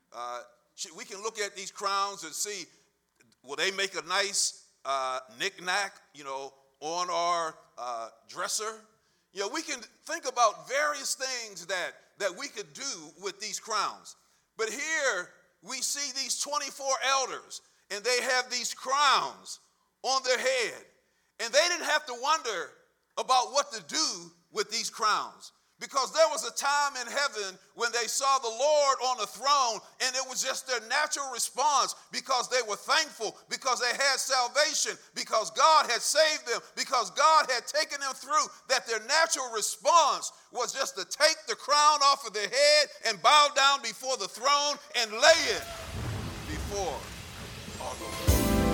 We can look at these crowns and see, will they make a nice knick-knack, on our dresser? We can think about various things that we could do with these crowns. But here we see these 24 elders, and they have these crowns on their head. And they didn't have to wonder about what to do with these crowns, because there was a time in heaven when they saw the Lord on the throne, and it was just their natural response, because they were thankful, because they had salvation, because God had saved them, because God had taken them through, that their natural response was just to take the crown off of their head and bow down before the throne and lay it before our Lord.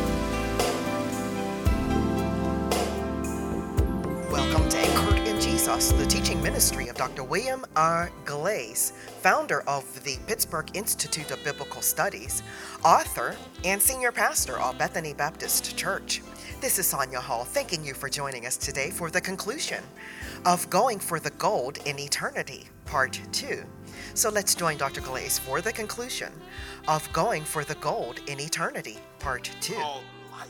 Welcome to Anchored in Jesus, the teaching ministry of Dr. William R. Glaze, founder of the Pittsburgh Institute of Biblical Studies, author, and senior pastor of Bethany Baptist Church. This is Sonia Hall, thanking you for joining us today for the conclusion of Going for the Gold in Eternity, Part 2. So let's join Dr. Glaze for the conclusion of Going for the Gold in Eternity, Part 2. Called life.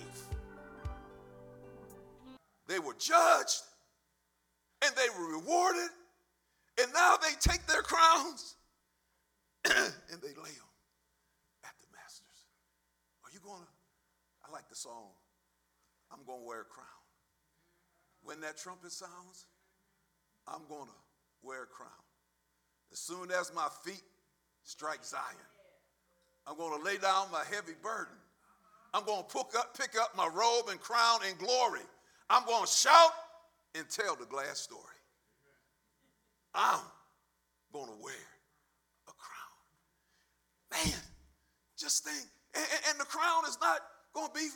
They were judged, and they were rewarded, and now they take their crowns and they lay them at the master's. Are you going to? I like the song, I'm going to wear a crown. When that trumpet sounds, I'm going to wear a crown. As soon as my feet strike Zion, I'm going to lay down my heavy burden. I'm going to pick up my robe and crown in glory. I'm going to shout and tell the glad story. I'm going to wear a crown. Man, just think. And the crown is not going to be,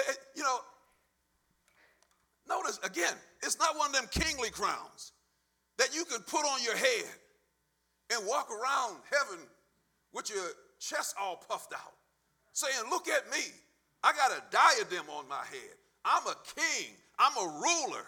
notice again, it's not one of them kingly crowns that you can put on your head and walk around heaven with your chest all puffed out, saying, look at me. I got a diadem on my head. I'm a king. I'm a ruler.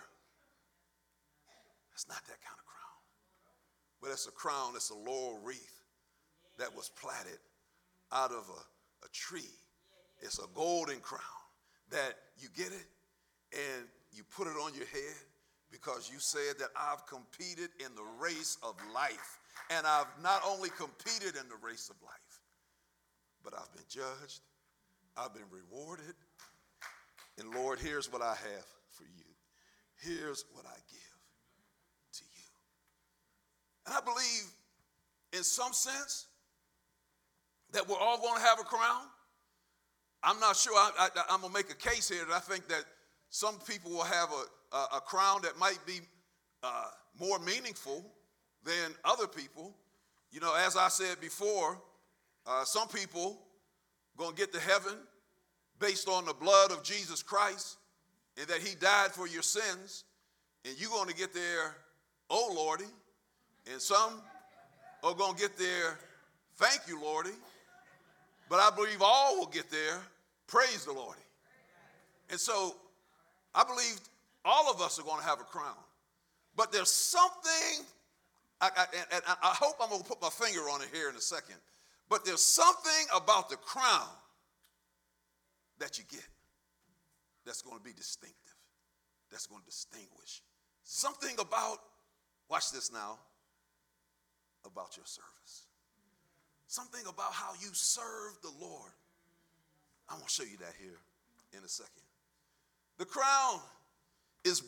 It's not that kind of crown. But it's a crown, it's a laurel wreath that was plaited out of a tree. It's a golden crown that you get it and you put it on your head because you said that I've competed in the race of life. And I've not only competed in the race of life, but I've been judged, I've been rewarded. And Lord, here's what I have for you. Here's what I give to you. And I believe in some sense that we're all going to have a crown. I'm not sure. I'm going to make a case here that I think that some people will have a crown that might be more meaningful than other people. As I said before, some people going to get to heaven based on the blood of Jesus Christ and that he died for your sins, and you're going to get there, oh Lordy, and some are going to get there, thank you Lordy, but I believe all will get there, praise the Lordy. And so I believe all of us are going to have a crown, but there's something, and I hope I'm going to put my finger on it here in a second, but there's something about the crown that you get that's going to be distinctive, that's going to distinguish. Something about, watch this now, about your service. Something about how you serve the Lord. I'm going to show you that here in a second. The crown is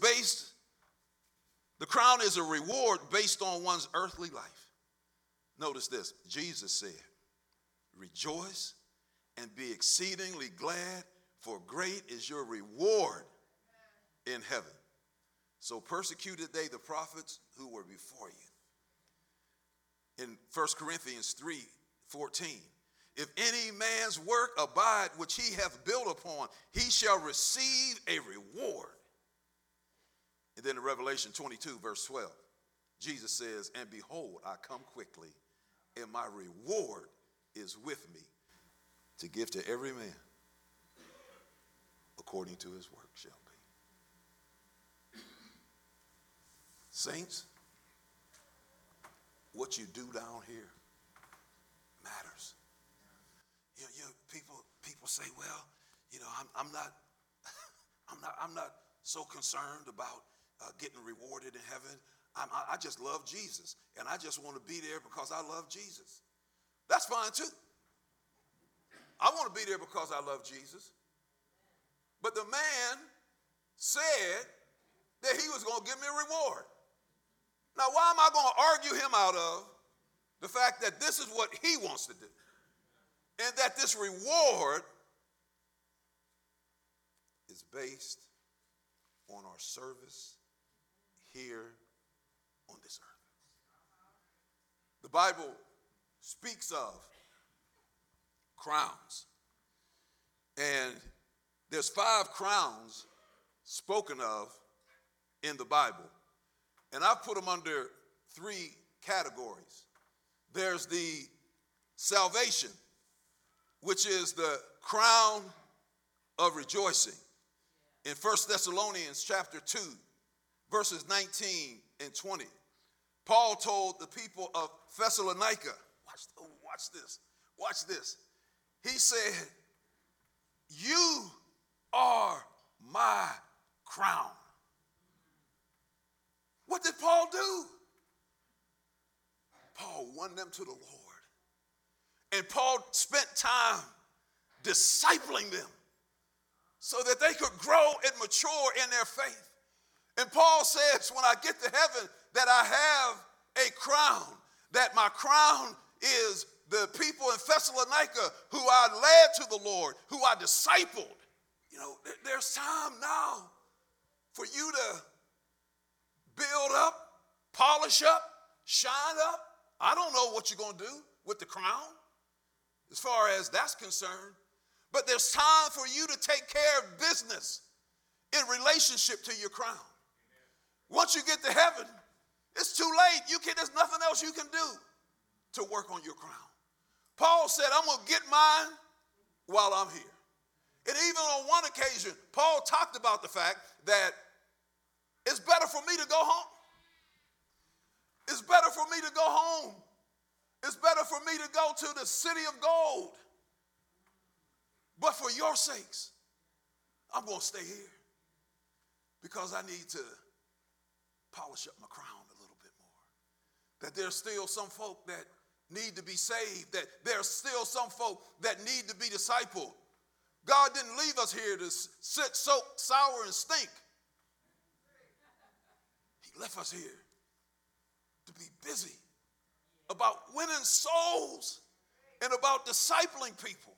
a reward based on one's earthly life. Notice this, Jesus said, rejoice and be exceedingly glad, for great is your reward in heaven. So persecuted they the prophets who were before you. In 1 Corinthians 3:14, if any man's work abide which he hath built upon, he shall receive a reward. And then in Revelation 22, verse 12, Jesus says, and behold, I come quickly, and my reward is with me to give to every man according to his work shall be. Saints, what you do down here matters. say, well, I'm not I'm not so concerned about getting rewarded in heaven. I just love Jesus, and I just want to be there because I love Jesus. That's fine too. I want to be there because I love Jesus. But the man said that he was going to give me a reward. Now, why am I going to argue him out of the fact that this is what he wants to do? And that this reward is based on our service here on this earth. The Bible speaks of crowns. And there's 5 crowns spoken of in the Bible. And I've put them under 3 categories. There's the salvation, which is the crown of rejoicing. In 1 Thessalonians chapter 2, verses 19 and 20, Paul told the people of Thessalonica, watch this. He said, you are my crown. What did Paul do? Paul won them to the Lord. And Paul spent time discipling them so that they could grow and mature in their faith. And Paul says, when I get to heaven, that I have a crown, that my crown is the people in Thessalonica who I led to the Lord, who I discipled. There's time now for you to build up, polish up, shine up. I don't know what you're going to do with the crown as far as that's concerned. But there's time for you to take care of business in relationship to your crown. Once you get to heaven, it's too late. There's nothing else you can do to work on your crown. Paul said, I'm going to get mine while I'm here. And even on one occasion, Paul talked about the fact that it's better for me to go home. It's better for me to go home. It's better for me to go to the city of gold. But for your sakes, I'm going to stay here because I need to polish up my crown a little bit more. That there's still some folk that need to be saved, that there's still some folk that need to be discipled. God didn't leave us here to sit, soak, sour, and stink. He left us here to be busy about winning souls and about discipling people.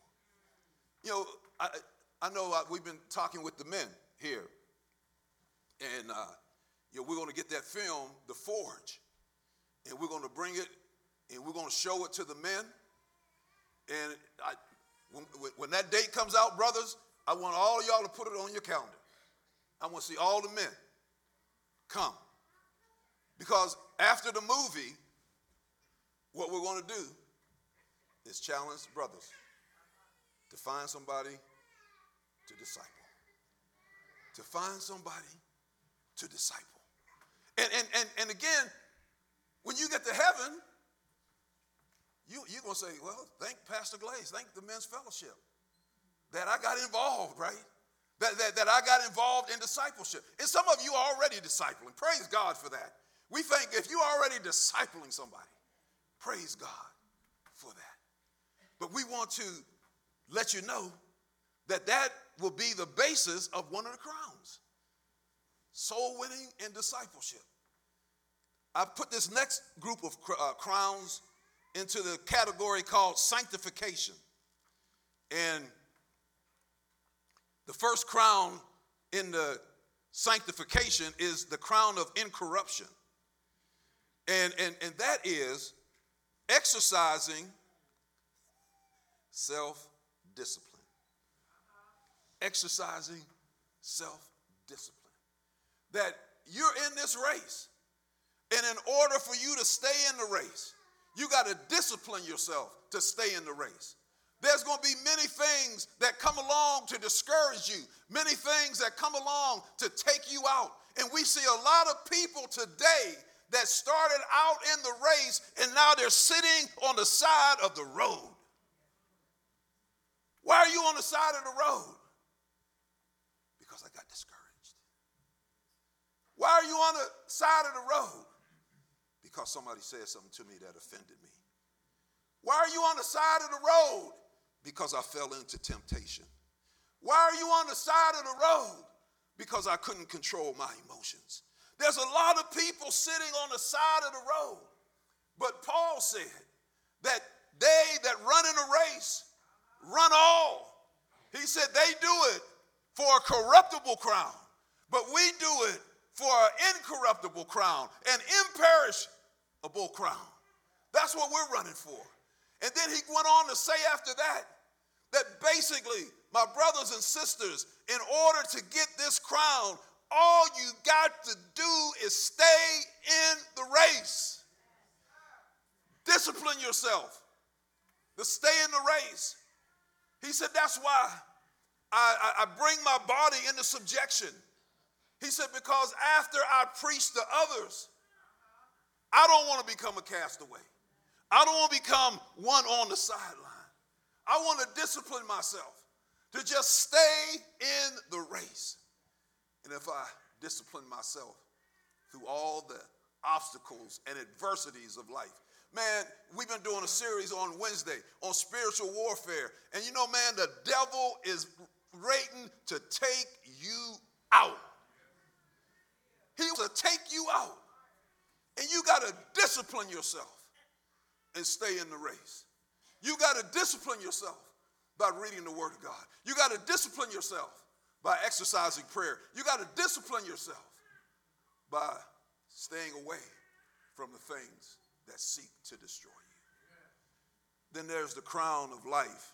I know we've been talking with the men here, and we're going to get that film, The Forge, and we're going to bring it, and we're going to show it to the men. And when that date comes out, brothers, I want all of y'all to put it on your calendar. I want to see all the men come. Because after the movie, what we're going to do is challenge brothers to find somebody to disciple. To find somebody to disciple. And again, when you get to heaven, you're going to say, well, thank Pastor Glaze, thank the men's fellowship that I got involved, right? That I got involved in discipleship. And some of you are already discipling. Praise God for that. We think if you're already discipling somebody, praise God for that. But we want to let you know that will be the basis of one of the crowns. Soul winning and discipleship. I've put this next group of crowns into the category called sanctification. And the first crown in the sanctification is the crown of incorruption. And that is exercising self-discipline. Exercising self-discipline. That you're in this race. And in order for you to stay in the race, you got to discipline yourself to stay in the race. There's going to be many things that come along to discourage you, many things that come along to take you out. And we see a lot of people today that started out in the race and now they're sitting on the side of the road. Why are you on the the side of the road? Because I got discouraged. Why are you on the side of the road? Because somebody said something to me that offended me. Why are you on the side of the road? Because I fell into temptation. Why are you on the side of the road? Because I couldn't control my emotions. There's a lot of people sitting on the side of the road. But Paul said that they that run in a race run all. He said they do it for a corruptible crown, but we do it for an incorruptible crown, an imperishable crown. That's what we're running for. And then he went on to say after that, that basically, my brothers and sisters, in order to get this crown, all you got to do is stay in the race. Discipline yourself to stay in the race. He said, that's why I bring my body into subjection. He said, because after I preach to others, I don't want to become a castaway. I don't want to become one on the sideline. I want to discipline myself to just stay in the race. And if I discipline myself through all the obstacles and adversities of life, man, we've been doing a series on Wednesday on spiritual warfare. And you know, man, the devil is waiting to take you out. He wants to take you out. And you got to discipline yourself and stay in the race. You got to discipline yourself by reading the Word of God. You got to discipline yourself by exercising prayer. You got to discipline yourself by staying away from the things that seek to destroy you. Then there's the crown of life.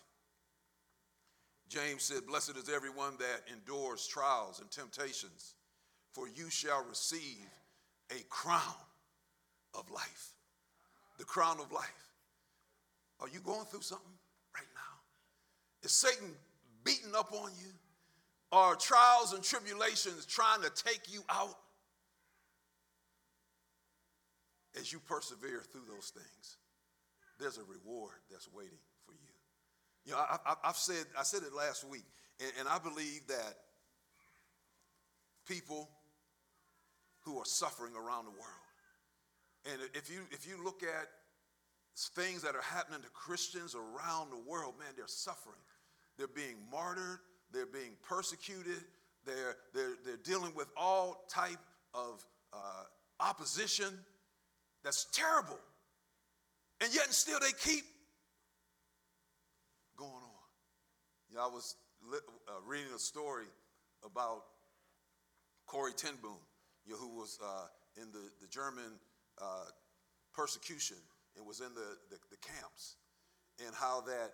James said, blessed is everyone that endures trials and temptations, for you shall receive a crown of life. The crown of life. Are you going through something right now? Is Satan beating up on you? Are trials and tribulations trying to take you out? As you persevere through those things, there's a reward that's waiting for you. You know, I said it last week, and I believe that people who are suffering around the world, and if you look at things that are happening to Christians around the world, man, they're suffering. They're being martyred. They're being persecuted. They're dealing with all type of opposition. That's terrible. And yet and still they keep going on. You know, I was reading a story about Corrie ten Boom, you know, who was in the German persecution and was in the camps, and how that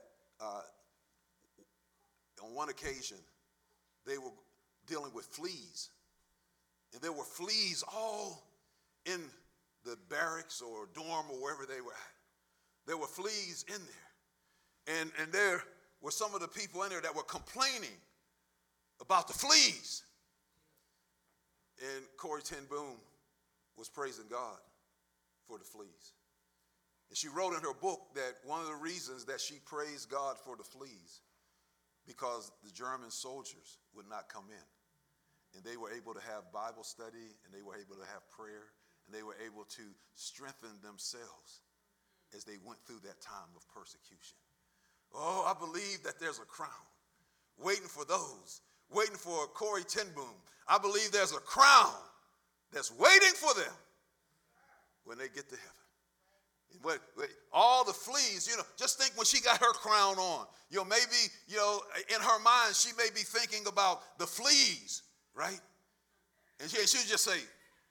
on one occasion they were dealing with fleas, and there were fleas all in the barracks or dorm or wherever they were at. There were fleas in there, and there were some of the people in there that were complaining about the fleas, and Corrie ten Boom was praising God for the fleas. And she wrote in her book that one of the reasons that she praised God for the fleas, because the German soldiers would not come in. And they were able to have Bible study, and they were able to have prayer, and they were able to strengthen themselves as they went through that time of persecution. Oh, I believe that there's a crown waiting for those, waiting for Corrie ten Boom. I believe there's a crown that's waiting for them when they get to heaven. But all the fleas, you know, just think when she got her crown on, you know, maybe, you know, in her mind, she may be thinking about the fleas, right? And she would just say,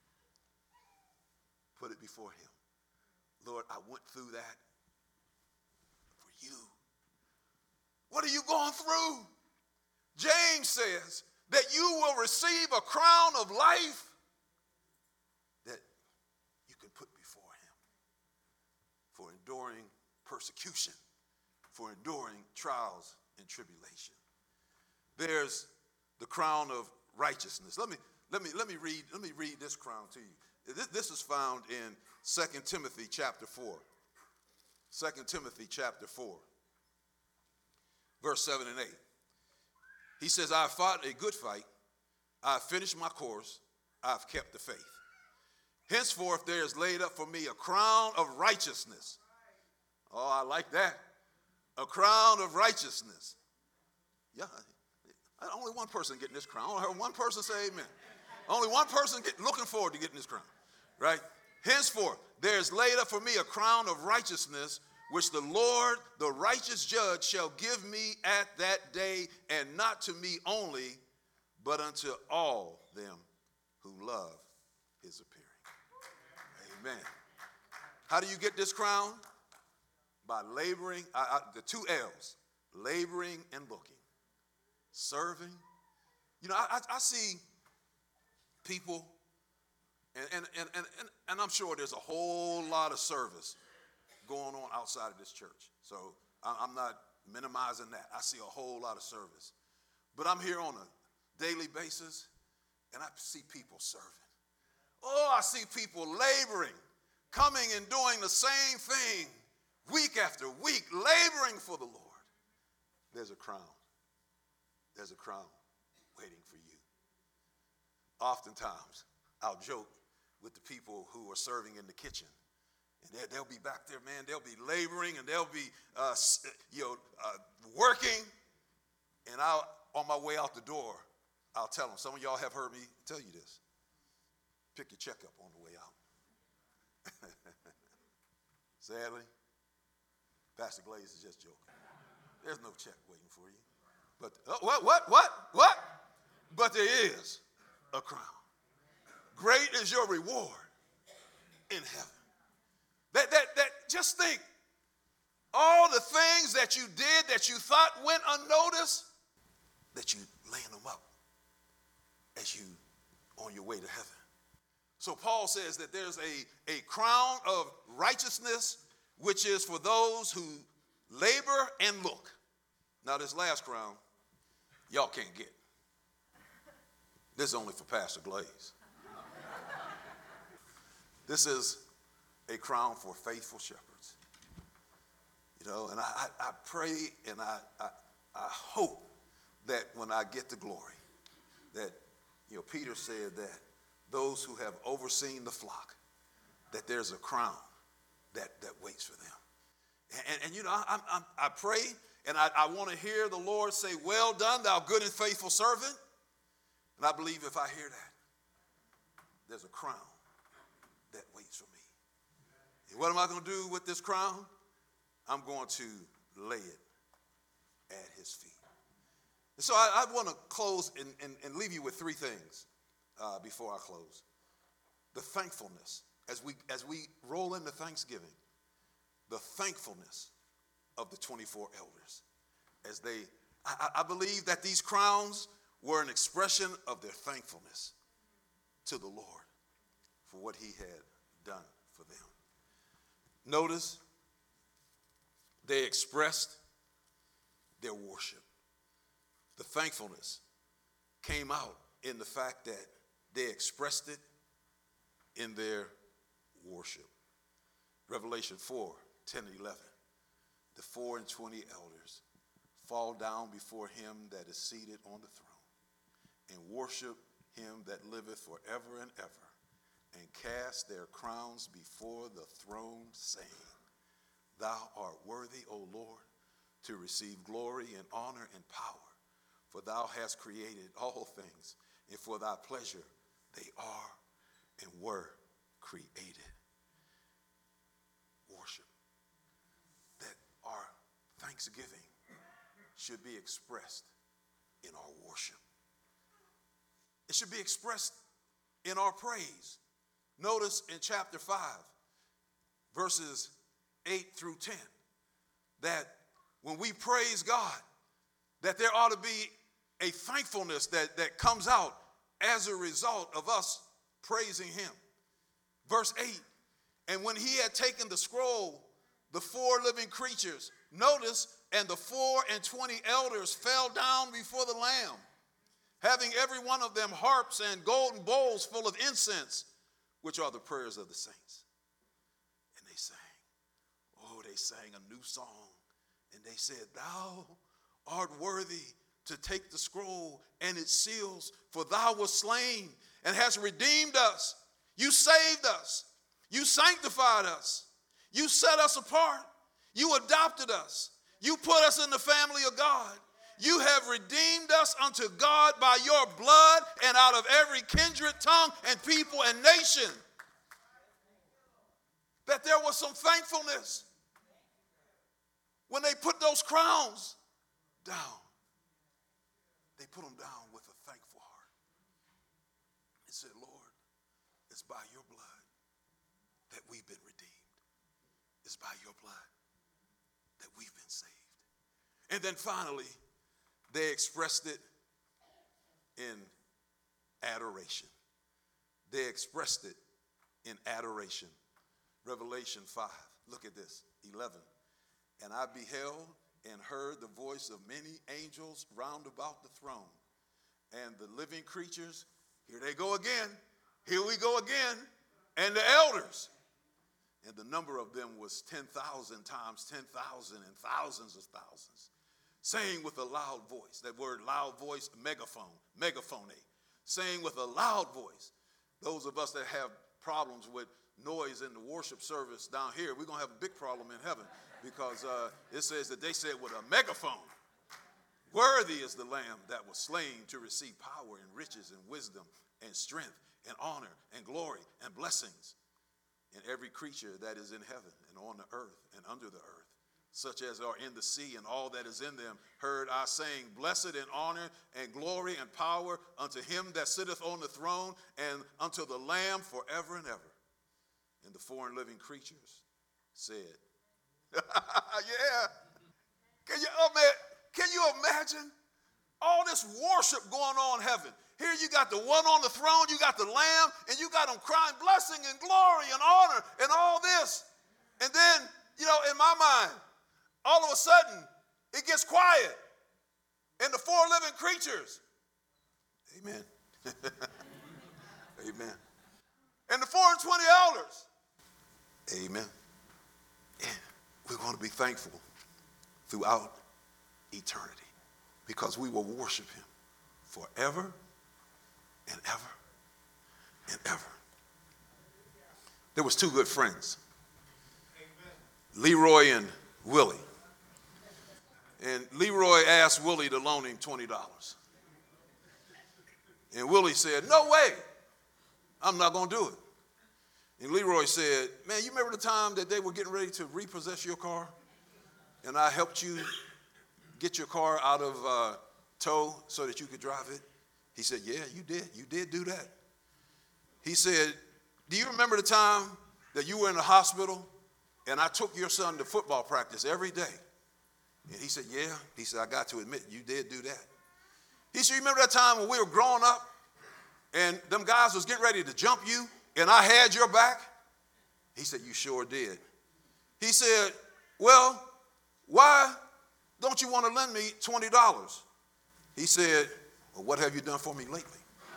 put it before him. Lord, I went through that for you. What are you going through? James says that you will receive a crown of life that you can put before him for enduring persecution, for enduring trials and tribulation. There's the crown of righteousness. Let me read this crown to you. This is found in 2 Timothy chapter 4. 2 Timothy chapter 4, verse 7 and 8. He says, I have fought a good fight. I have finished my course. I have kept the faith. Henceforth, there is laid up for me a crown of righteousness. Oh, I like that. A crown of righteousness. Yeah, only one person getting this crown. I only heard one person say amen. Only one person looking forward to getting this crown, right? Henceforth, there is laid up for me a crown of righteousness, which the Lord, the righteous judge, shall give me at that day, and not to me only, but unto all them who love his appearing. Amen. How do you get this crown? By laboring, the 2 L's, laboring and looking, serving. You know, I see people, and I'm sure there's a whole lot of service going on outside of this church. So I'm not minimizing that. I see a whole lot of service. But I'm here on a daily basis, and I see people serving. Oh, I see people laboring, coming and doing the same thing week after week, laboring for the Lord. There's a crown. There's a crown waiting for you. Oftentimes, I'll joke with the people who are serving in the kitchen. And they'll be back there, man. They'll be laboring and they'll be working. And on my way out the door, I'll tell them. Some of y'all have heard me tell you this. Pick your check up on the way out. Sadly, Pastor Glaze is just joking. There's no check waiting for you. But what? But there is a crown. Great is your reward in heaven. That just think, all the things that you did that you thought went unnoticed, that you laying them up as you on your way to heaven. So Paul says that there's a crown of righteousness, which is for those who labor and look. Now this last crown, y'all can't get. This is only for Pastor Glaze. This is a crown for faithful shepherds. You know, and I pray and I hope that when I get to glory, that, you know, Peter said that those who have overseen the flock, that there's a crown that waits for them. And you know, I pray and I want to hear the Lord say, well done, thou good and faithful servant. And I believe if I hear that, there's a crown that waits for me. And what am I going to do with this crown? I'm going to lay it at his feet. And so I want to close and leave you with 3 things before I close. The thankfulness, as we roll into Thanksgiving, the thankfulness of the 24 elders. As I believe that these crowns were an expression of their thankfulness to the Lord for what he had done for them. Notice they expressed their worship. The thankfulness came out in the fact that they expressed it in their worship. Revelation 4:10 and 11. The 24 elders fall down before him that is seated on the throne and worship him that liveth forever and ever, and cast their crowns before the throne, saying, Thou art worthy, O Lord, to receive glory and honor and power, for thou hast created all things, and for thy pleasure they are and were created. Worship. That our thanksgiving should be expressed in our worship. It should be expressed in our praise. Notice in chapter 5, verses 8 through 10, that when we praise God, that there ought to be a thankfulness that comes out as a result of us praising him. Verse 8, and when he had taken the scroll, the 4 living creatures, notice, and the 24 elders fell down before the Lamb, having every one of them harps and golden bowls full of incense, which are the prayers of the saints. And they sang a new song. And they said, Thou art worthy, to take the scroll and its seals, for thou wast slain and hast redeemed us. You saved us. You sanctified us. You set us apart. You adopted us. You put us in the family of God. You have redeemed us unto God by your blood and out of every kindred, tongue, and people and nation. That there was some thankfulness when they put those crowns down. They put them down with a thankful heart. They said, Lord, it's by your blood that we've been redeemed. It's by your blood that we've been saved. And then finally, they expressed it in adoration. They expressed it in adoration. Revelation 5, look at this, 11. And I beheld and heard the voice of many angels round about the throne, and the living creatures, here they go again, here we go again, and the elders. And the number of them was 10,000 times 10,000 and thousands of thousands, saying with a loud voice, that word loud voice, megaphone, saying with a loud voice. Those of us that have problems with noise in the worship service down here, we're going to have a big problem in heaven, because it says that they said with a megaphone, worthy is the Lamb that was slain to receive power and riches and wisdom and strength and honor and glory and blessings. And every creature that is in heaven and on the earth and under the earth, such as are in the sea and all that is in them, heard I saying, blessed and honor and glory and power unto him that sitteth on the throne and unto the Lamb forever and ever. And the four living creatures said, yeah. Can you imagine all this worship going on in heaven? Here you got the one on the throne, you got the Lamb, and you got them crying blessing and glory and honor and all this. And then, in my mind, all of a sudden, it gets quiet. And the four living creatures, amen. Amen. And the 4 and 20 elders, amen. And we're going to be thankful throughout eternity, because we will worship him forever and ever and ever. There was two good friends, Leroy and Willie. And Leroy asked Willie to loan him $20. And Willie said, no way, I'm not going to do it. And Leroy said, man, you remember the time that they were getting ready to repossess your car? And I helped you get your car out of tow so that you could drive it? He said, yeah, you did. You did do that. He said, do you remember the time that you were in the hospital and I took your son to football practice every day? And he said, yeah. He said, I got to admit, you did do that. He said, you remember that time when we were growing up and them guys was getting ready to jump you and I had your back? He said, you sure did. He said, well, why don't you want to lend me $20? He said, well, what have you done for me lately?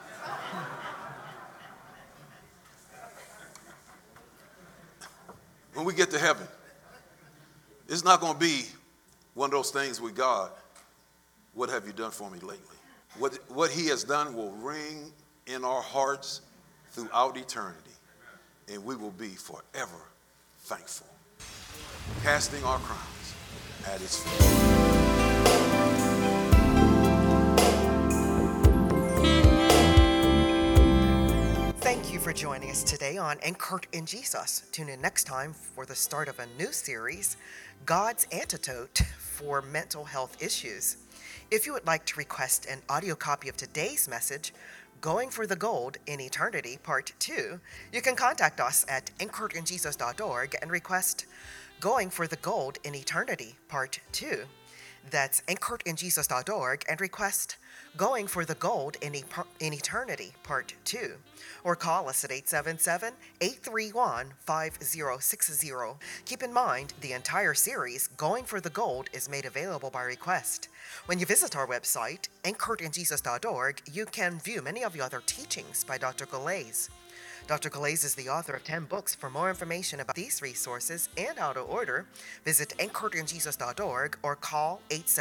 When we get to heaven, it's not going to be one of those things with God. What have you done for me lately? What he has done will ring in our hearts throughout eternity, and we will be forever thankful, casting our crowns at his feet. Thank you for joining us today on Anchored in Jesus. Tune in next time for the start of a new series, God's Antidote for Mental Health Issues. If you would like to request an audio copy of today's message, Going for the Gold in Eternity, Part 2, you can contact us at anchoredinjesus.org and request Going for the Gold in Eternity, Part 2. That's anchoredinjesus.org and request Going for the Gold in Eternity, Part 2. Or call us at 877-831-5060. Keep in mind, the entire series, Going for the Gold, is made available by request. When you visit our website, anchoredinjesus.org, you can view many of the other teachings by Dr. Galais. Dr. Glaze is the author of 10 books. For more information about these resources and how to order, visit anchoredinjesus.org or call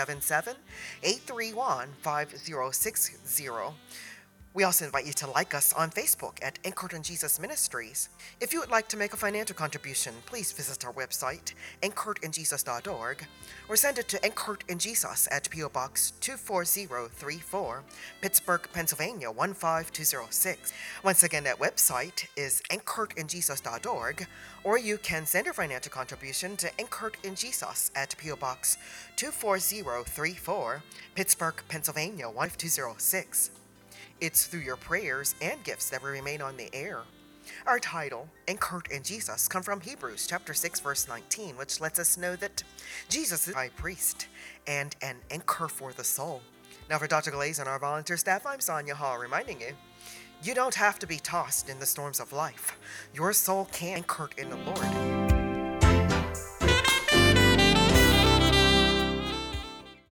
877-831-5060. We also invite you to like us on Facebook at Anchored in Jesus Ministries. If you would like to make a financial contribution, please visit our website, anchoredinjesus.org, or send it to Anchored in Jesus at P.O. Box 24034, Pittsburgh, Pennsylvania 15206. Once again, that website is anchoredinjesus.org, or you can send your financial contribution to Anchored in Jesus at P.O. Box 24034, Pittsburgh, Pennsylvania 15206. It's through your prayers and gifts that we remain on the air. Our title, Anchored in Jesus, comes from Hebrews chapter 6, verse 19, which lets us know that Jesus is high priest and an anchor for the soul. Now for Dr. Glaze and our volunteer staff, I'm Sonia Hall, reminding you, you don't have to be tossed in the storms of life. Your soul can be anchored in the Lord.